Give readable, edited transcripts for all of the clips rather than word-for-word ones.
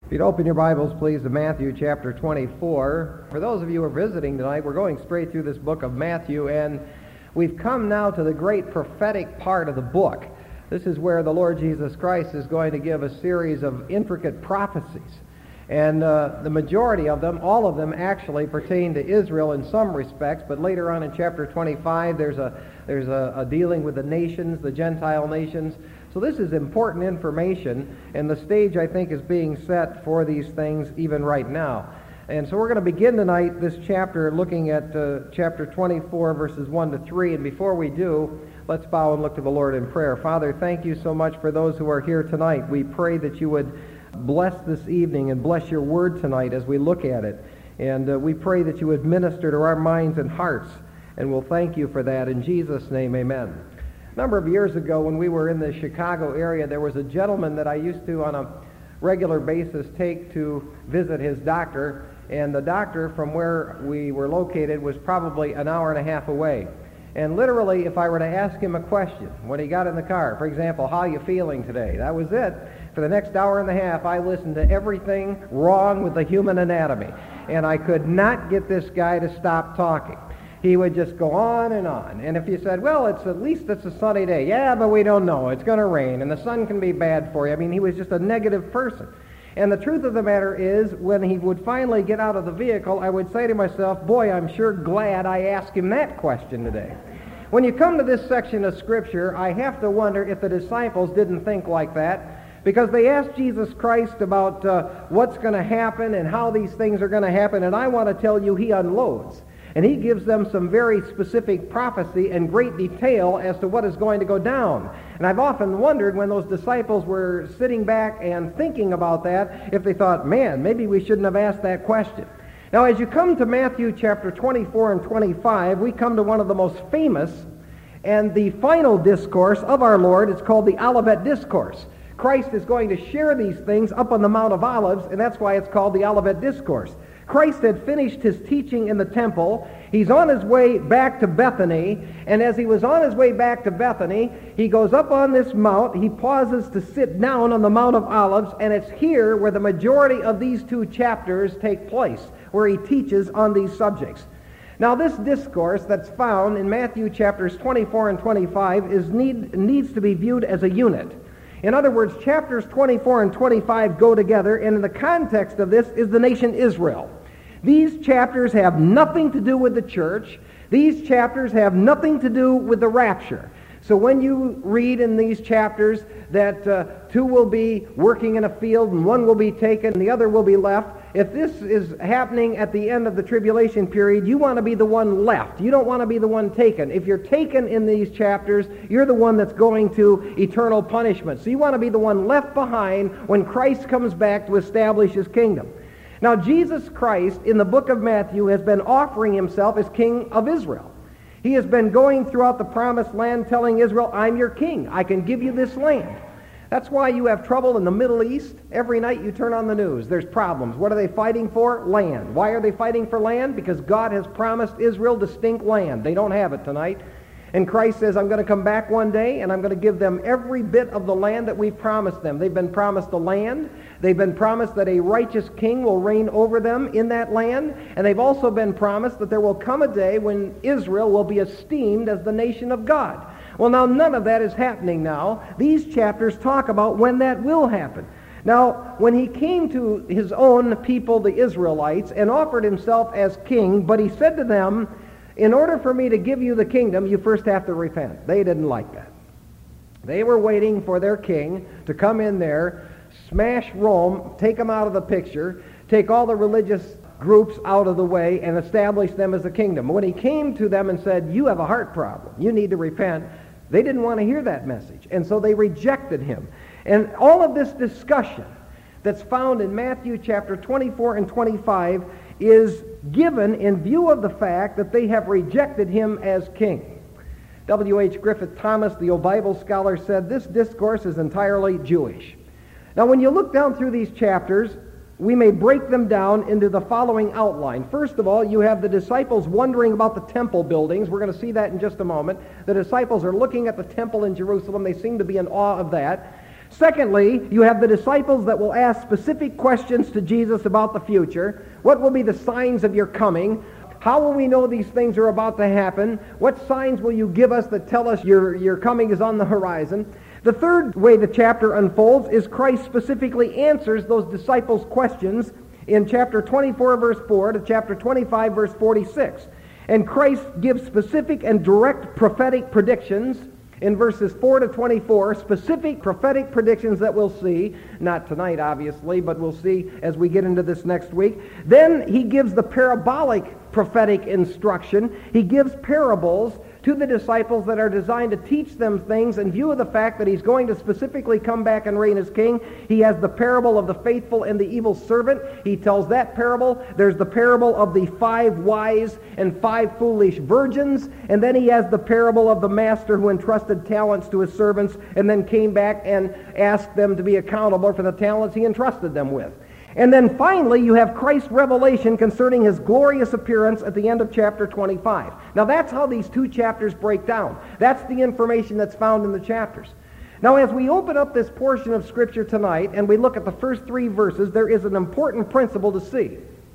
If you'd open your Bibles, please, to Matthew chapter 24. For those of you who are visiting tonight, we're going straight through this book of Matthew, and we've come now to the great prophetic part of the book. This is where the Lord Jesus Christ is going to give a series of intricate prophecies. And the majority of them, all of them actually pertain to Israel in some respects, but later on in chapter 25 there's a dealing with the nations, the Gentile nations. So this is important information, and the stage, I think, is being set for these things even right now. And so we're going to begin tonight this chapter looking at chapter 24, verses 1 to 3. And before we do, let's bow and look to the Lord in prayer. Father, thank you so much for those who are here tonight. We pray that you would bless this evening and bless your word tonight as we look at it. And we pray that you would minister to our minds and hearts, and we'll thank you for that. In Jesus' name, amen. A number of years ago, when we were in the Chicago area, there was a gentleman that I used to, on a regular basis, take to visit his doctor, and the doctor from where we were located was probably an hour and a half away. And literally, if I were to ask him a question when he got in the car, for example, how are you feeling today? That was it. For the next hour and a half, I listened to everything wrong with the human anatomy, and I could not get this guy to stop talking. He would just go on. And if you said, well, at least it's a sunny day. Yeah, but we don't know. It's going to rain, and the sun can be bad for you. I mean, he was just a negative person. And the truth of the matter is, when he would finally get out of the vehicle, I would say to myself, boy, I'm sure glad I asked him that question today. When you come to this section of Scripture, I have to wonder if the disciples didn't think like that, because they asked Jesus Christ about what's going to happen and how these things are going to happen, and I want to tell you, he unloads. And he gives them some very specific prophecy and great detail as to what is going to go down. And I've often wondered, when those disciples were sitting back and thinking about that, if they thought, man, maybe we shouldn't have asked that question. Now, as you come to Matthew chapter 24 and 25, we come to one of the most famous and the final discourse of our Lord. It's called the Olivet Discourse. Christ is going to share these things up on the Mount of Olives, and that's why it's called the Olivet Discourse. Christ had finished his teaching in the temple. He's on his way back to Bethany, and as he was on his way back to Bethany, he goes up on this mount. He pauses to sit down on the Mount of Olives, and it's here where the majority of these two chapters take place, where he teaches on these subjects. Now, this discourse that's found in Matthew chapters 24 and 25 needs to be viewed as a unit. In other words, chapters 24 and 25 go together, and in the context of this is the nation Israel. These chapters have nothing to do with the church. These chapters have nothing to do with the rapture. So when you read in these chapters that two will be working in a field and one will be taken and the other will be left, if this is happening at the end of the tribulation period, you want to be the one left. You don't want to be the one taken. If you're taken in these chapters, you're the one that's going to eternal punishment. So you want to be the one left behind when Christ comes back to establish his kingdom. Now, Jesus Christ, in the book of Matthew, has been offering himself as King of Israel. He has been going throughout the promised land telling Israel, I'm your king. I can give you this land. That's why you have trouble in the Middle East. Every night you turn on the news, there's problems. What are they fighting for? Land. Why are they fighting for land? Because God has promised Israel distinct land. They don't have it tonight. And Christ says, I'm going to come back one day, and I'm going to give them every bit of the land that we've promised them. They've been promised the land. They've been promised that a righteous king will reign over them in that land. And they've also been promised that there will come a day when Israel will be esteemed as the nation of God. Well, now, none of that is happening now. These chapters talk about when that will happen. Now, when he came to his own people, the Israelites, and offered himself as king, but he said to them, in order for me to give you the kingdom, you first have to repent. They didn't like that. They were waiting for their king to come in there, smash Rome, take them out of the picture, take all the religious groups out of the way, and establish them as a kingdom. When he came to them and said, you have a heart problem, you need to repent, they didn't want to hear that message, and so they rejected him. And all of this discussion that's found in Matthew chapter 24 and 25 is given in view of the fact that they have rejected him as king. W.H. Griffith Thomas, the old Bible scholar, said this discourse is entirely Jewish. Now, when you look down through these chapters, we may break them down into the following outline. First of all, you have the disciples wondering about the temple buildings. We're going to see that in just a moment. The disciples are looking at the temple in Jerusalem. They seem to be in awe of that. Secondly, you have the disciples that will ask specific questions to Jesus about the future. What will be the signs of your coming? How will we know these things are about to happen? What signs will you give us that tell us your coming is on the horizon? The third way the chapter unfolds is Christ specifically answers those disciples' questions in chapter 24, verse 4 to chapter 25, verse 46. And Christ gives specific and direct prophetic predictions in verses 4 to 24, specific prophetic predictions that we'll see, not tonight obviously, but we'll see as we get into this next week. Then he gives the parabolic prophetic instruction. He gives parables to the disciples that are designed to teach them things in view of the fact that he's going to specifically come back and reign as king. He has the parable of the faithful and the evil servant. He tells that parable. There's the parable of the 5 wise and 5 foolish virgins. And then he has the parable of the master who entrusted talents to his servants and then came back and asked them to be accountable for the talents he entrusted them with. And then finally, you have Christ's revelation concerning his glorious appearance at the end of chapter 25. Now that's how these 2 chapters break down. That's the information that's found in the chapters. Now as we open up this portion of Scripture tonight and we look at the first 3 verses, there is an important principle to see.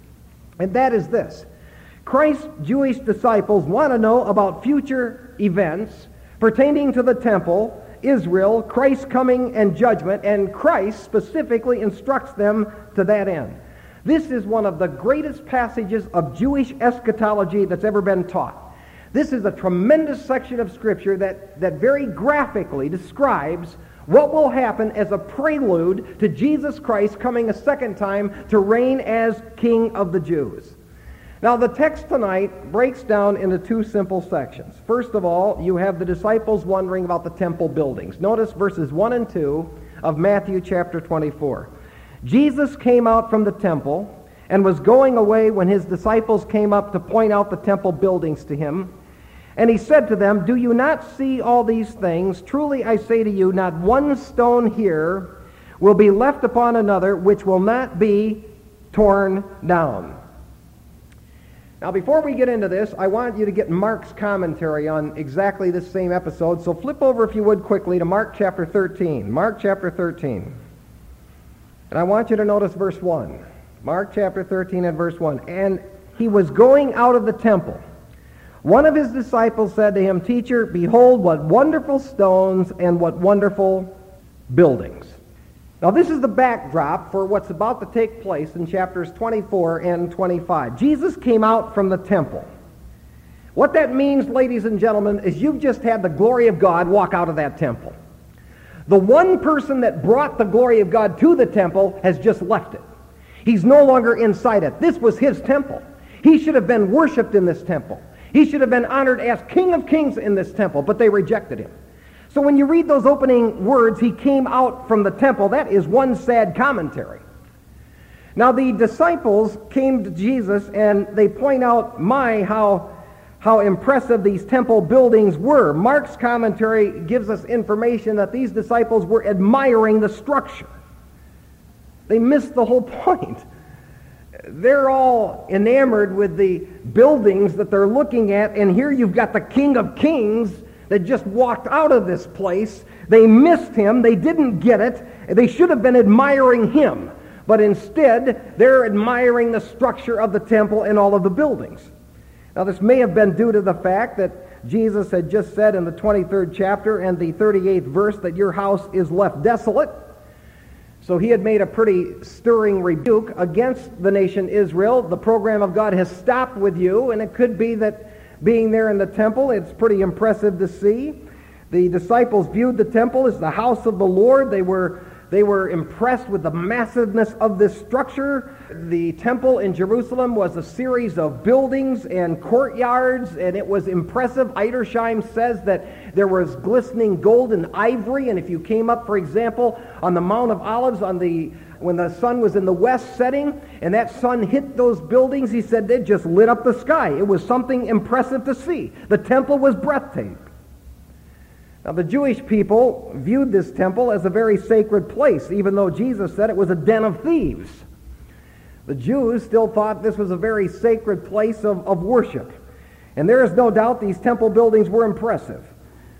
And that is this. Christ's Jewish disciples want to know about future events pertaining to the temple, Israel, Christ's coming and judgment, and Christ specifically instructs them to that end. This is one of the greatest passages of Jewish eschatology that's ever been taught. This is a tremendous section of Scripture that very graphically describes what will happen as a prelude to Jesus Christ coming a second time to reign as King of the Jews. Now, the text tonight breaks down into 2 simple sections. First of all, you have the disciples wondering about the temple buildings. Notice verses 1 and 2 of Matthew chapter 24. Jesus came out from the temple and was going away when his disciples came up to point out the temple buildings to him. And he said to them, "Do you not see all these things? Truly I say to you, not one stone here will be left upon another which will not be torn down." Now, before we get into this, I want you to get Mark's commentary on exactly this same episode. So flip over, if you would, quickly to Mark chapter 13. Mark chapter 13. And I want you to notice verse 1. Mark chapter 13 and verse 1. And he was going out of the temple. One of his disciples said to him, "Teacher, behold what wonderful stones and what wonderful buildings." Now this is the backdrop for what's about to take place in chapters 24 and 25. Jesus came out from the temple. What that means, ladies and gentlemen, is you've just had the glory of God walk out of that temple. The one person that brought the glory of God to the temple has just left it. He's no longer inside it. This was his temple. He should have been worshipped in this temple. He should have been honored as King of Kings in this temple, but they rejected him. So when you read those opening words, he came out from the temple, that is one sad commentary. Now the disciples came to Jesus and they point out, how impressive these temple buildings were. Mark's commentary gives us information that these disciples were admiring the structure. They missed the whole point. They're all enamored with the buildings that they're looking at, and here you've got the King of Kings that just walked out of this place. They missed him. They didn't get it. They should have been admiring him. But instead, they're admiring the structure of the temple and all of the buildings. Now, this may have been due to the fact that Jesus had just said in the 23rd chapter and the 38th verse that your house is left desolate. So he had made a pretty stirring rebuke against the nation Israel. The program of God has stopped with you, and it could be that being there in the temple, it's pretty impressive to see. The disciples viewed the temple as the house of the Lord. They were impressed with the massiveness of this structure. The temple in Jerusalem was a series of buildings and courtyards, and it was impressive. Edersheim says that there was glistening gold and ivory, and if you came up, for example, on the Mount of Olives when the sun was in the west setting, and that sun hit those buildings, he said they just lit up the sky. It was something impressive to see. The temple was breathtaking. Now, the Jewish people viewed this temple as a very sacred place, even though Jesus said it was a den of thieves. The Jews still thought this was a very sacred place of worship. And there is no doubt these temple buildings were impressive.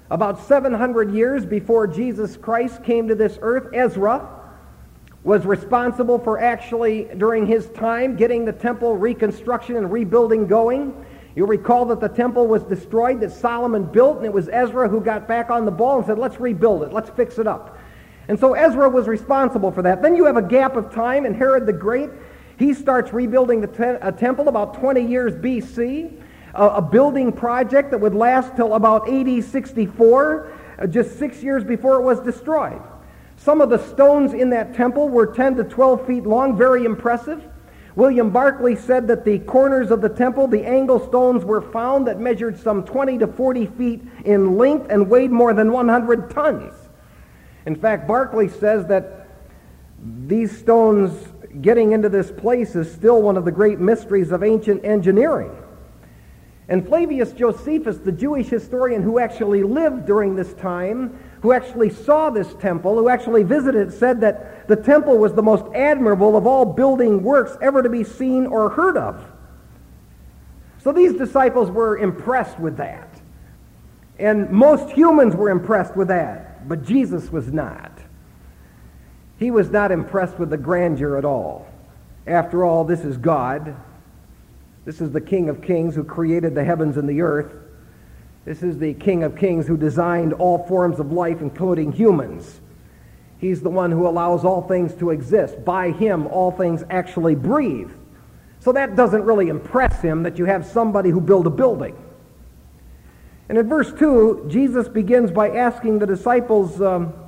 About 700 years before Jesus Christ came to this earth, Ezra was responsible for actually, during his time, getting the temple reconstruction and rebuilding going. You'll recall that the temple was destroyed that Solomon built, and it was Ezra who got back on the ball and said, let's rebuild it, let's fix it up. And so Ezra was responsible for that. Then you have a gap of time, and Herod the Great, he starts rebuilding a temple about 20 years B.C., a building project that would last till about AD 64, just 6 years before it was destroyed. Some of the stones in that temple were 10 to 12 feet long, very impressive. William Barclay said that the corners of the temple, the angle stones were found that measured some 20 to 40 feet in length and weighed more than 100 tons. In fact, Barclay says that these stones getting into this place is still one of the great mysteries of ancient engineering. And Flavius Josephus, the Jewish historian who actually lived during this time, who actually saw this temple, who actually visited, said that the temple was the most admirable of all building works ever to be seen or heard of. So these disciples were impressed with that. And most humans were impressed with that, but Jesus was not. He was not impressed with the grandeur at all. After all, this is God. This is the King of Kings who created the heavens and the earth. This is the King of Kings who designed all forms of life, including humans. He's the one who allows all things to exist. By him, all things actually breathe. So that doesn't really impress him that you have somebody who built a building. And in verse 2, Jesus begins by asking the disciples,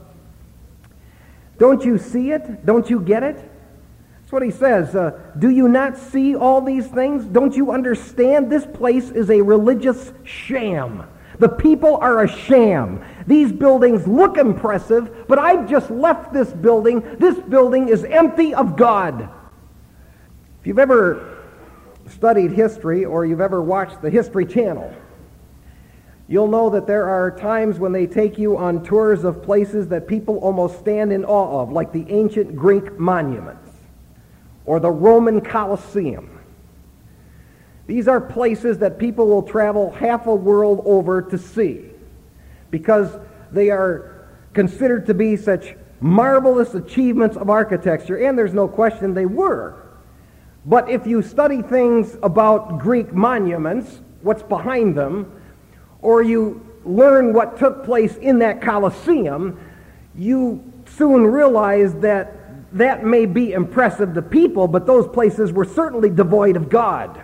don't you see it? Don't you get it? That's what he says. Do you not see all these things? Don't you understand? This place is a religious sham. The people are a sham. These buildings look impressive, but I've just left this building. This building is empty of God. If you've ever studied history or you've ever watched the History Channel, you'll know that there are times when they take you on tours of places that people almost stand in awe of, like the ancient Greek monuments or the Roman Colosseum. These are places that people will travel half a world over to see because they are considered to be such marvelous achievements of architecture, and there's no question they were. But if you study things about Greek monuments, what's behind them, or you learn what took place in that Colosseum, you soon realize that that may be impressive to people, but those places were certainly devoid of God.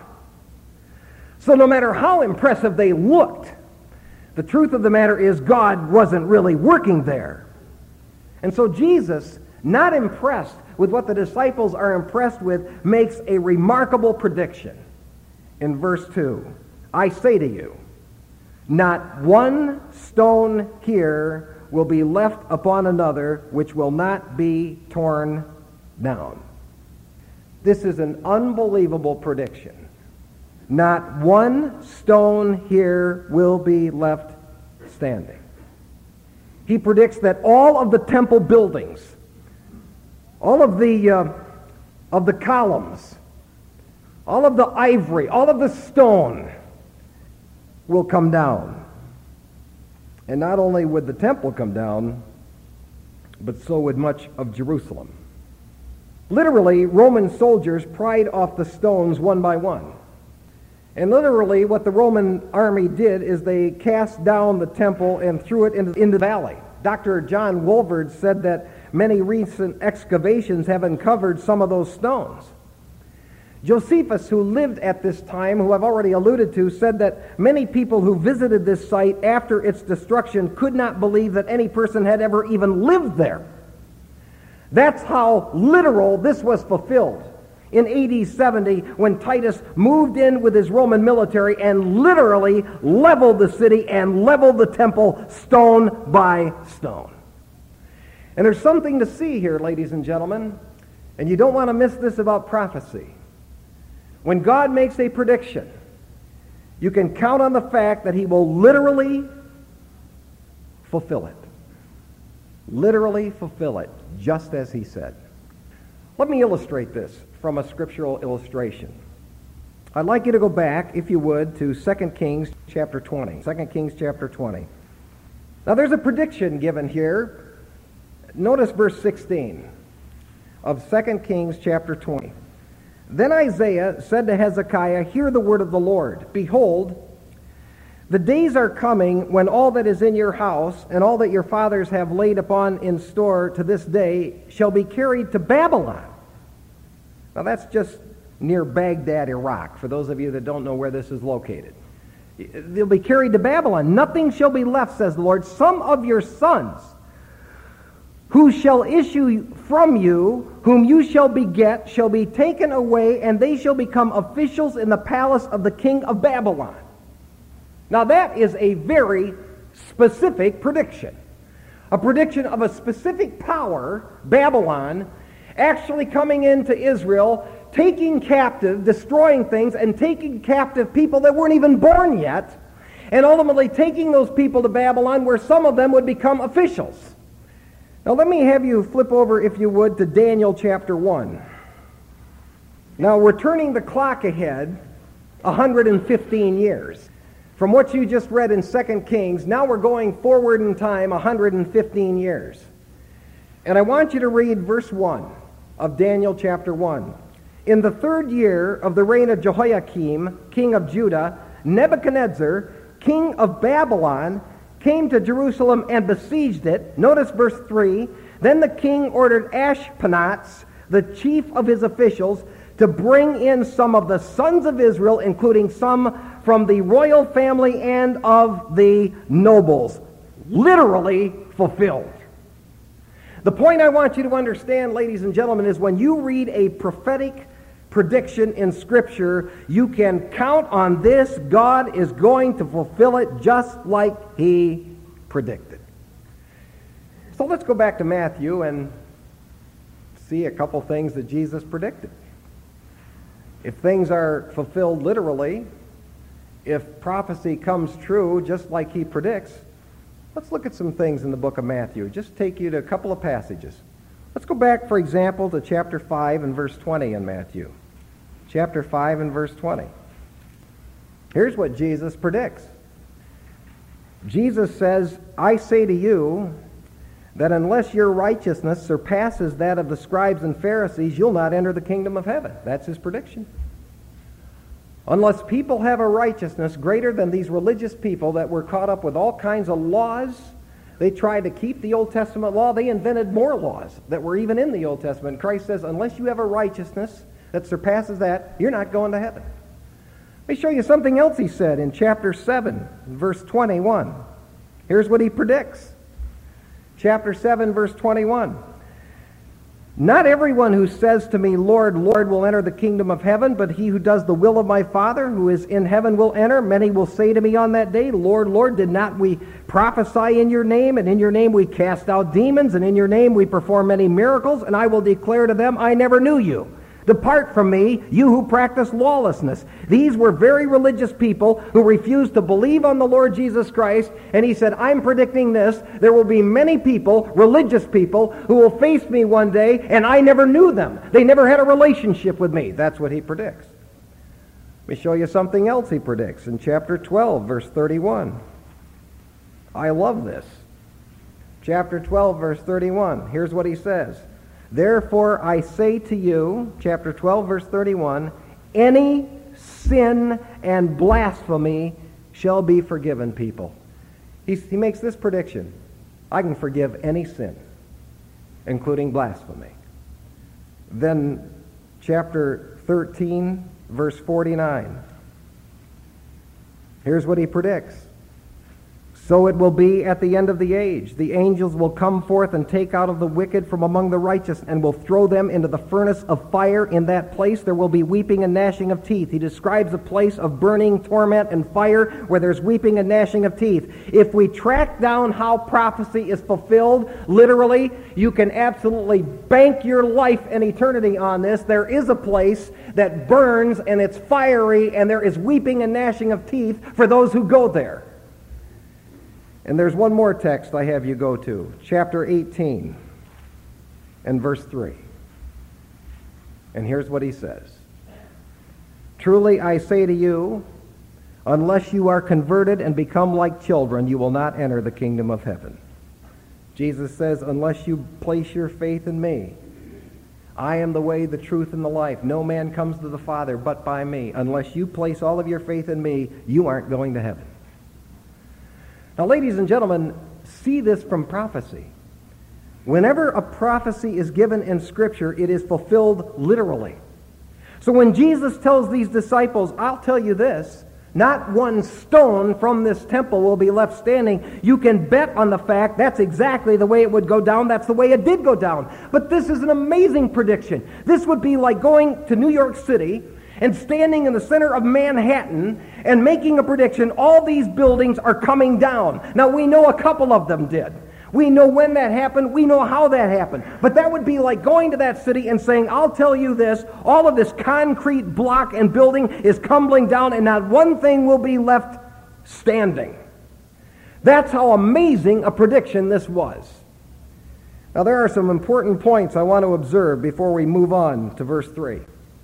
So no matter how impressive they looked, the truth of the matter is God wasn't really working there. And so Jesus, not impressed with what the disciples are impressed with, makes a remarkable prediction. In verse 2, I say to you, not one stone here will be left upon another which will not be torn down. This is an unbelievable prediction. Not one stone here will be left standing. He predicts that all of the temple buildings, all of the columns, all of the ivory, all of the stone will come down. And not only would the temple come down, but so would much of Jerusalem. Literally, Roman soldiers pried off the stones one by one. And literally, what the Roman army did is they cast down the temple and threw it into the valley. Dr. John Wolverd said that many recent excavations have uncovered some of those stones. Josephus, who lived at this time, who I've already alluded to, said that many people who visited this site after its destruction could not believe that any person had ever even lived there. That's how literal this was fulfilled in AD 70 when Titus moved in with his Roman military and literally leveled the city and leveled the temple stone by stone. And there's something to see here, ladies and gentlemen, and you don't want to miss this about prophecy. When God makes a prediction, you can count on the fact that he will literally fulfill it. Literally fulfill it, just as he said. Let me illustrate this from a scriptural illustration. I'd like you to go back, if you would, to 2 Kings chapter 20. 2 Kings chapter 20. Now there's a prediction given here. Notice verse 16 of 2 Kings chapter 20. Then Isaiah said to Hezekiah, "Hear the word of the Lord. Behold, the days are coming when all that is in your house and all that your fathers have laid upon in store to this day shall be carried to Babylon." Now that's just near Baghdad, Iraq, for those of you that don't know where this is located. They'll be carried to Babylon. "Nothing shall be left, says the Lord. Some of your sons who shall issue from you, whom you shall beget, shall be taken away, and they shall become officials in the palace of the king of Babylon." Now that is a very specific prediction. A prediction of a specific power, Babylon, actually coming into Israel, taking captive, destroying things, and taking captive people that weren't even born yet, and ultimately taking those people to Babylon where some of them would become officials. Now let me have you flip over, if you would, to Daniel chapter 1. Now we're turning the clock ahead 115 years. From what you just read in 2 Kings, now we're going forward in time 115 years. And I want you to read verse 1 of Daniel chapter 1. "In the 3rd year of the reign of Jehoiakim, king of Judah, Nebuchadnezzar, king of Babylon, came to Jerusalem and besieged it." Notice verse 3. "Then the king ordered Ashpenaz, the chief of his officials, to bring in some of the sons of Israel, including some from the royal family and of the nobles." Literally fulfilled. The point I want you to understand, ladies and gentlemen, is when you read a prophetic prediction in Scripture, you can count on this. God is going to fulfill it just like He predicted. So let's go back to Matthew and see a couple things that Jesus predicted. If things are fulfilled literally, if prophecy comes true just like He predicts, let's look at some things in the book of Matthew. Just take you to a couple of passages. Let's go back, for example, to chapter 5 and verse 20 in Matthew. Chapter 5 and verse 20. Here's what Jesus predicts. Jesus says, "I say to you that unless your righteousness surpasses that of the scribes and Pharisees, you'll not enter the kingdom of heaven." That's His prediction. Unless people have a righteousness greater than these religious people that were caught up with all kinds of laws, they tried to keep the Old Testament law. They invented more laws that were even in the Old Testament. Christ says, unless you have a righteousness that surpasses that, you're not going to heaven. Let me show you something else He said in chapter 7, verse 21. Here's what He predicts. Chapter 7, verse 21. "Not everyone who says to me, 'Lord, Lord,' will enter the kingdom of heaven, but he who does the will of my Father who is in heaven will enter. Many will say to me on that day, 'Lord, Lord, did not we prophesy in your name, and in your name we cast out demons, and in your name we perform many miracles?' And I will declare to them, 'I never knew you. Depart from me, you who practice lawlessness.'" These were very religious people who refused to believe on the Lord Jesus Christ, and He said, "I'm predicting this. There will be many people, religious people, who will face me one day, and I never knew them. They never had a relationship with me." That's what He predicts. Let me show you something else He predicts in chapter 12, verse 31. I love this. Chapter 12, verse 31. Here's what He says. "Therefore I say to you," chapter 12, verse 31, "any sin and blasphemy shall be forgiven people." He makes this prediction. I can forgive any sin, including blasphemy. Then chapter 13, verse 49. Here's what He predicts. "So it will be at the end of the age. The angels will come forth and take out of the wicked from among the righteous and will throw them into the furnace of fire. In that place there will be weeping and gnashing of teeth." He describes a place of burning torment and fire where there's weeping and gnashing of teeth. If we track down how prophecy is fulfilled, literally, you can absolutely bank your life and eternity on this. There is a place that burns and it's fiery and there is weeping and gnashing of teeth for those who go there. And there's one more text I have you go to, chapter 18 and verse 3. And here's what He says. "Truly I say to you, Unless you are converted and become like children, you will not enter the kingdom of heaven. Jesus says, unless you place your faith in me, I am the way, the truth, and the life. No man comes to the Father but by me. Unless you place all of your faith in me, you aren't going to heaven. Now, ladies and gentlemen, see this from prophecy. Whenever a prophecy is given in Scripture, it is fulfilled literally. So when Jesus tells these disciples, I'll tell you this, not one stone from this temple will be left standing, you can bet on the fact that's exactly the way it would go down. That's the way it did go down. But this is an amazing prediction. This would be like going to New York City and standing in the center of Manhattan and making a prediction, all these buildings are coming down. Now, we know a couple of them did. We know when that happened. We know how that happened. But that would be like going to that city and saying, I'll tell you this, all of this concrete block and building is crumbling down and not one thing will be left standing. That's how amazing a prediction this was. Now, there are some important points I want to observe before we move on to verse 3.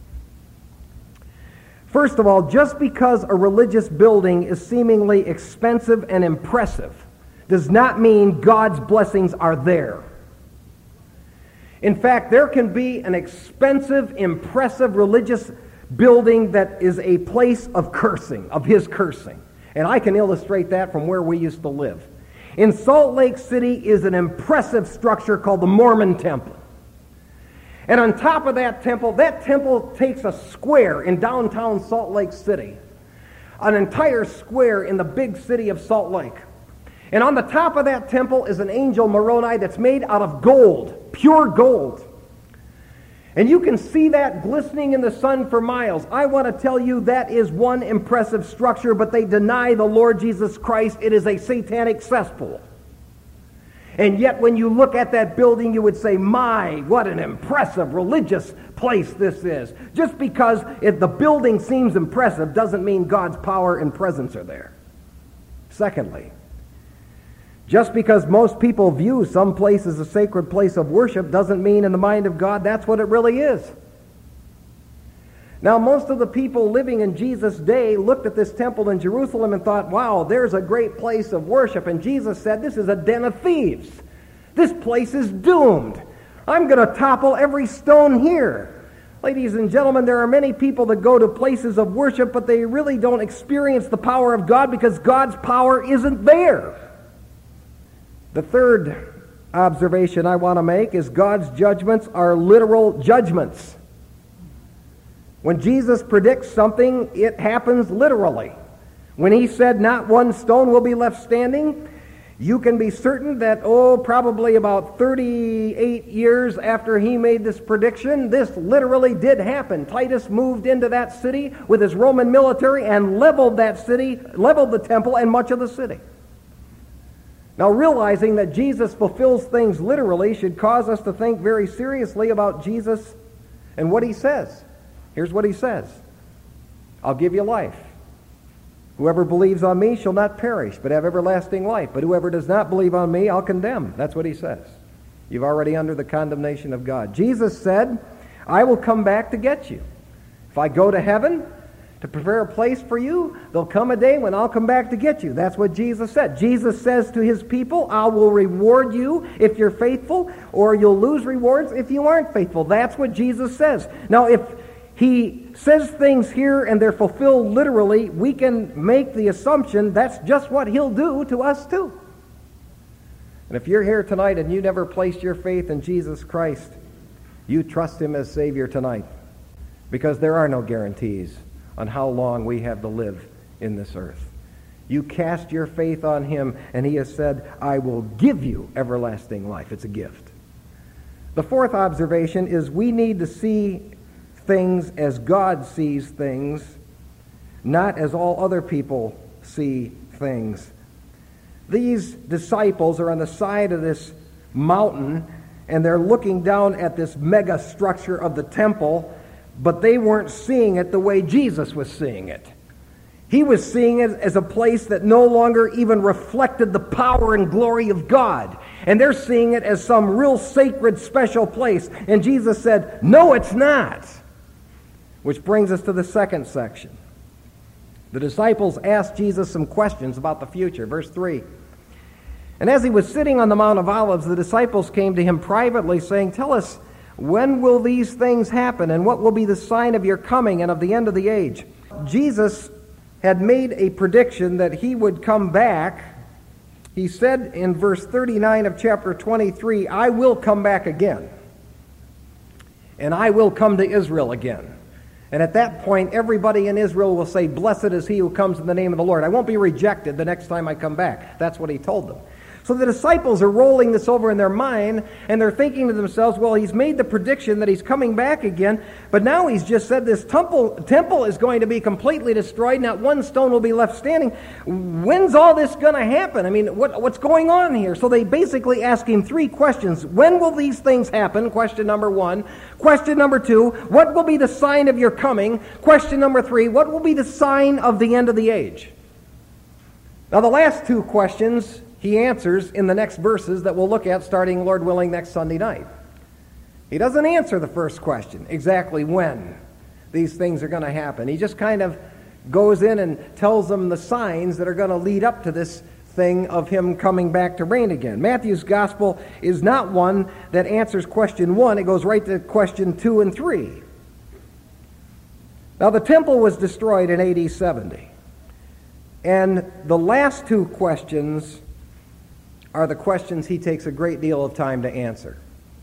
First of all, just because a religious building is seemingly expensive and impressive does not mean God's blessings are there. In fact, there can be an expensive, impressive religious building that is a place of cursing, of His cursing. And I can illustrate that from where we used to live. In Salt Lake City is an impressive structure called the Mormon Temple. And on top of that temple takes a square in downtown Salt Lake City, an entire square in the big city of Salt Lake. And on the top of that temple is an angel Moroni that's made out of gold, pure gold. And you can see that glistening in the sun for miles. I want to tell you that is one impressive structure, but they deny the Lord Jesus Christ. It is a satanic cesspool. And yet when you look at that building, you would say, my, what an impressive religious place this is. Just because if the building seems impressive doesn't mean God's power and presence are there. Secondly, just because most people view some place as a sacred place of worship doesn't mean in the mind of God that's what it really is. Now, most of the people living in Jesus' day looked at this temple in Jerusalem and thought, wow, there's a great place of worship. And Jesus said, this is a den of thieves. This place is doomed. I'm going to topple every stone here. Ladies and gentlemen, there are many people that go to places of worship, but they really don't experience the power of God because God's power isn't there. The third observation I want to make is God's judgments are literal judgments. When Jesus predicts something, it happens literally. When He said not one stone will be left standing, you can be certain that, probably about 38 years after He made this prediction, this literally did happen. Titus moved into that city with his Roman military and leveled that city, leveled the temple and much of the city. Now, realizing that Jesus fulfills things literally should cause us to think very seriously about Jesus and what He says. Here's what He says. I'll give you life. Whoever believes on me shall not perish, but have everlasting life. But whoever does not believe on me, I'll condemn. That's what He says. You're already under the condemnation of God. Jesus said, I will come back to get you. If I go to heaven to prepare a place for you, there'll come a day when I'll come back to get you. That's what Jesus said. Jesus says to His people, I will reward you if you're faithful, or you'll lose rewards if you aren't faithful. That's what Jesus says. Now, if He says things here and they're fulfilled literally, we can make the assumption that's just what He'll do to us too. And if you're here tonight and you never placed your faith in Jesus Christ, you trust Him as Savior tonight, because there are no guarantees on how long we have to live in this earth. You cast your faith on Him, and He has said, I will give you everlasting life. It's a gift. The fourth observation is we need to see things as God sees things, not as all other people see things. These disciples are on the side of this mountain, and they're looking down at this mega structure of the temple, but they weren't seeing it the way Jesus was seeing it. He was seeing it as a place that no longer even reflected the power and glory of God. And they're seeing it as some real sacred, special place. And Jesus said, no, it's not. Which brings us to the second section. The disciples asked Jesus some questions about the future. Verse 3. And as he was sitting on the Mount of Olives, the disciples came to him privately, saying, "Tell us, when will these things happen, and what will be the sign of your coming and of the end of the age?" Jesus had made a prediction that he would come back. He said in verse 39 of chapter 23, "I will come back again, and I will come to Israel again." And at that point, everybody in Israel will say, "Blessed is he who comes in the name of the Lord. I won't be rejected the next time I come back." That's what he told them. So the disciples are rolling this over in their mind, and they're thinking to themselves, well, he's made the prediction that he's coming back again, but now he's just said this temple is going to be completely destroyed, not one stone will be left standing. When's all this going to happen? I mean, what's going on here? So they basically ask him three questions. When will these things happen? Question number one. Question number two, what will be the sign of your coming? Question number three, what will be the sign of the end of the age? Now the last two questions he answers in the next verses that we'll look at starting, Lord willing, next Sunday night. He doesn't answer the first question, exactly when these things are going to happen. He just kind of goes in and tells them the signs that are going to lead up to this thing of him coming back to reign again. Matthew's gospel is not one that answers question one. It goes right to question 2 and 3. Now the temple was destroyed in AD 70. And the last two questions are the questions he takes a great deal of time to answer.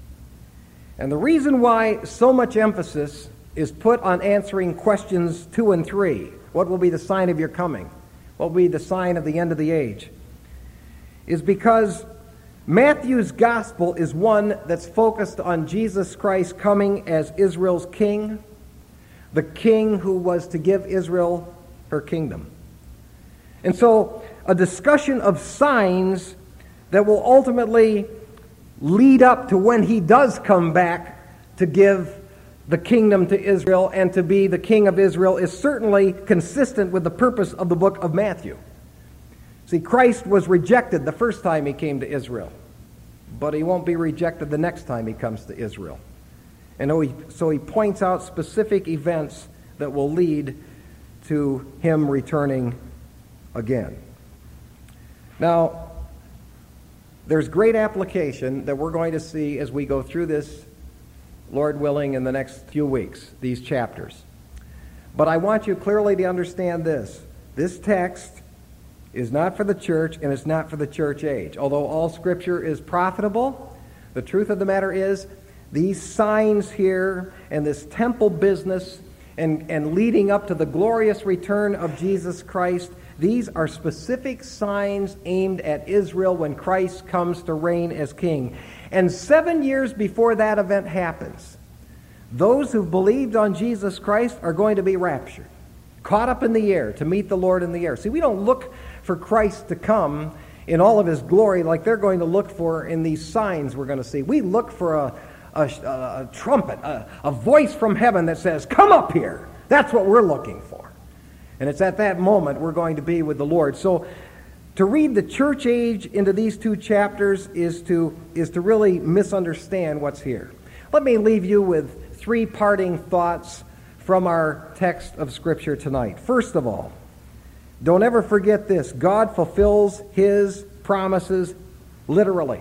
And the reason why so much emphasis is put on answering questions 2 and 3, what will be the sign of your coming? What will be the sign of the end of the age? Is because Matthew's gospel is one that's focused on Jesus Christ coming as Israel's king, the king who was to give Israel her kingdom. And so a discussion of signs that will ultimately lead up to when he does come back to give the kingdom to Israel and to be the king of Israel is certainly consistent with the purpose of the book of Matthew. See, Christ was rejected the first time he came to Israel, but he won't be rejected the next time he comes to Israel. And so he points out specific events that will lead to him returning again. Now, there's great application that we're going to see as we go through this, Lord willing, in the next few weeks, these chapters. But I want you clearly to understand this. This text is not for the church, and it's not for the church age. Although all Scripture is profitable, the truth of the matter is these signs here and this temple business and leading up to the glorious return of Jesus Christ, these are specific signs aimed at Israel when Christ comes to reign as king. And 7 years before that event happens, those who believed on Jesus Christ are going to be raptured, caught up in the air to meet the Lord in the air. See, we don't look for Christ to come in all of his glory like they're going to look for in these signs we're going to see. We look for a trumpet, a voice from heaven that says, "Come up here." That's what we're looking for. And it's at that moment we're going to be with the Lord. So to read the church age into these two chapters is to really misunderstand what's here. Let me leave you with three parting thoughts from our text of Scripture tonight. First of all, don't ever forget this. God fulfills his promises literally.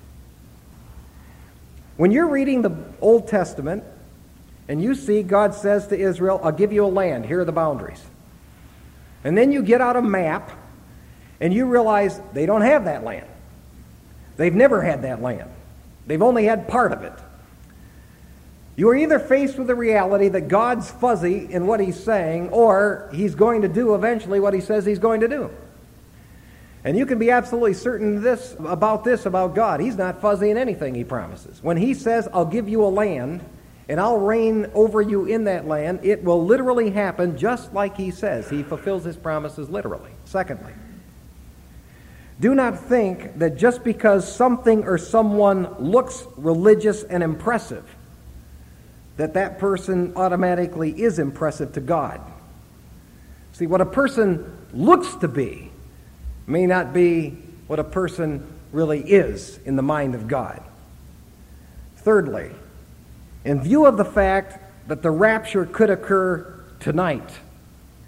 When you're reading the Old Testament and you see God says to Israel, "I'll give you a land. Here are the boundaries." And then you get out a map and you realize they don't have that land. They've never had that land. They've only had part of it. You are either faced with the reality that God's fuzzy in what he's saying, or he's going to do eventually what he says he's going to do. And you can be absolutely certain about God. He's not fuzzy in anything he promises. When he says, "I'll give you a land, and I'll reign over you in that land," it will literally happen just like he says. He fulfills his promises literally. Secondly, do not think that just because something or someone looks religious and impressive, that person automatically is impressive to God. See, what a person looks to be may not be what a person really is in the mind of God. Thirdly, in view of the fact that the rapture could occur tonight,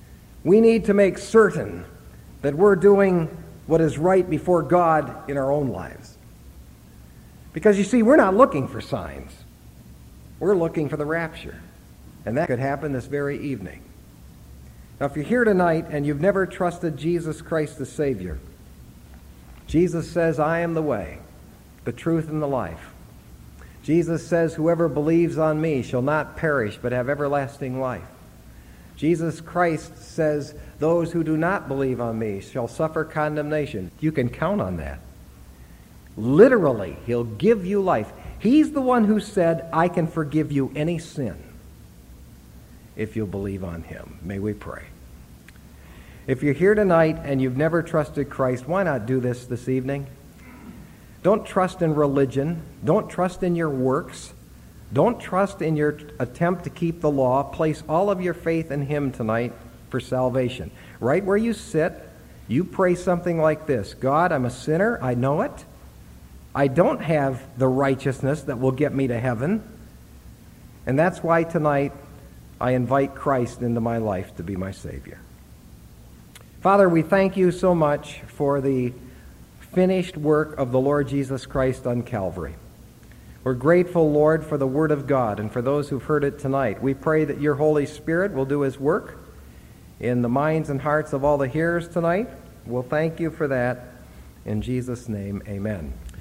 We need to make certain that we're doing what is right before God in our own lives. Because you see, we're not looking for signs. We're looking for the rapture. And that could happen this very evening. Now, if you're here tonight and you've never trusted Jesus Christ as Savior, Jesus says, I am the way, the truth, and the life. Jesus says, whoever believes on me shall not perish but have everlasting life. Jesus Christ says, those who do not believe on me shall suffer condemnation. You can count on that. Literally, he'll give you life. He's the one who said, I can forgive you any sin if you'll believe on him. May we pray. If you're here tonight and you've never trusted Christ, why not do this evening? Don't trust in religion. Don't trust in your works. Don't trust in your attempt to keep the law. Place all of your faith in him tonight for salvation. Right where you sit, you pray something like this. God, I'm a sinner. I know it. I don't have the righteousness that will get me to heaven. And that's why tonight I invite Christ into my life to be my Savior. Father, we thank you so much for the finished work of the Lord Jesus Christ on Calvary. We're grateful, Lord, for the Word of God and for those who've heard it tonight. We pray that your Holy Spirit will do his work in the minds and hearts of all the hearers tonight. We'll thank you for that. In Jesus' name, amen.